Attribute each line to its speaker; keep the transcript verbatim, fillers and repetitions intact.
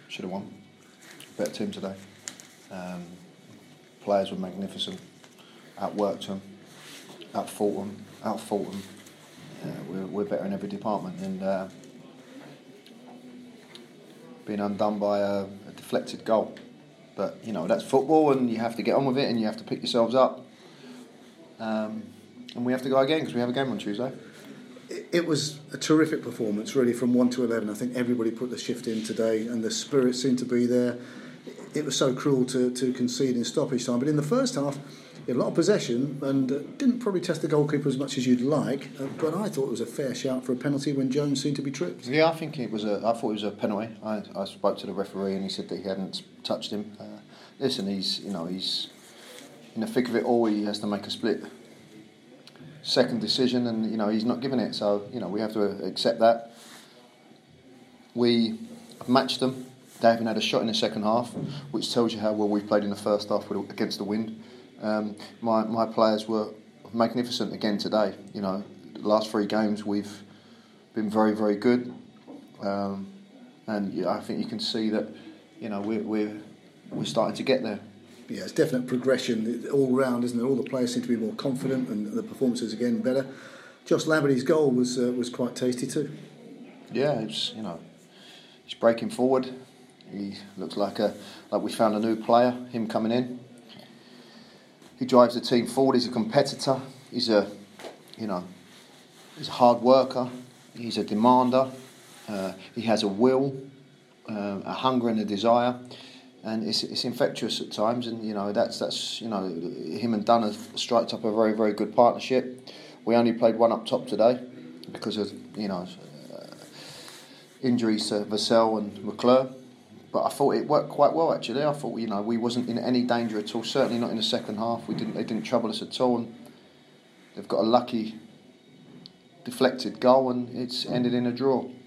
Speaker 1: should have won. Better team today. Um, players were magnificent. Outworked them, outfought them, outfought them. Uh, we're, we're better in every department, and uh, being undone by a, a deflected goal. But you know, that's football, and you have to get on with it, and you have to pick yourselves up. Um, and we have to go again because we have a game on Tuesday.
Speaker 2: It was a terrific performance, really, from one to eleven. I think everybody put the shift in today, and the spirit seemed to be there. It was so cruel to, to concede in stoppage time, but in the first half, you had a lot of possession and uh, didn't probably test the goalkeeper as much as you'd like. Uh, but I thought it was a fair shout for a penalty when Jones seemed to be tripped.
Speaker 1: Yeah, I think it was a. I thought it was a penalty. I, I spoke to the referee and he said that he hadn't touched him. Uh, listen, he's you know he's in the thick of it all. He has to make a split second decision, and you know he's not giving it. So you know we have to accept that. We matched them. They haven't had a shot in the second half, which tells you how well we've played in the first half with, against the wind. Um, my my players were magnificent again today. You know, the last three games we've been very very good, um, and yeah, I think you can see that. You know, we're we're we're starting to get there.
Speaker 2: Yeah, it's definite progression all round, isn't it? All the players seem to be more confident, and the performances again better. Josh Laverty's goal was uh, was quite tasty too.
Speaker 1: Yeah, it's you know, he's breaking forward. He looks like a like we found a new player. Him coming in. He drives the team forward. He's a competitor. He's a, you know, he's a hard worker. He's a demander. Uh, he has a will, uh, a hunger and a desire, and it's it's infectious at times. And you know that's that's you know him and Dunn have striked up a very very good partnership. We only played one up top today because of you know uh, injuries to Vassell and McClure. But I thought it worked quite well actually. I thought you know we wasn't in any danger at all. Certainly not in the second half. We didn't. They didn't trouble us at all. And they've got a lucky deflected goal, and it's ended in a draw.